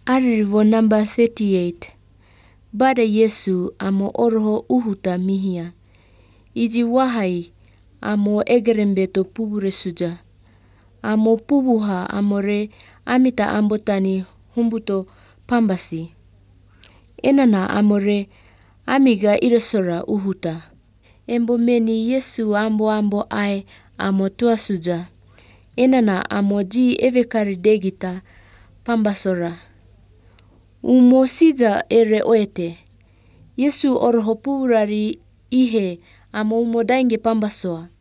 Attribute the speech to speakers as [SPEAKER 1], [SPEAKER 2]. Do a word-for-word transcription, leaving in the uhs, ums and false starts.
[SPEAKER 1] Aririvo namba thirty-eight. Baada Yesu amo orho uhuta mihia. Iji wahai amo egerembeto pubure suja. Amo pubuha amore amita ambotani humbuto pambasi. Enana amore amiga iresora uhuta. Embo meni Yesu ambo ambo ai amo tua suja. Enana amo ji evekari degita pambasora. Umo sija ere oete. Yesu orho puburari ihe amo umo dainge pambasoa.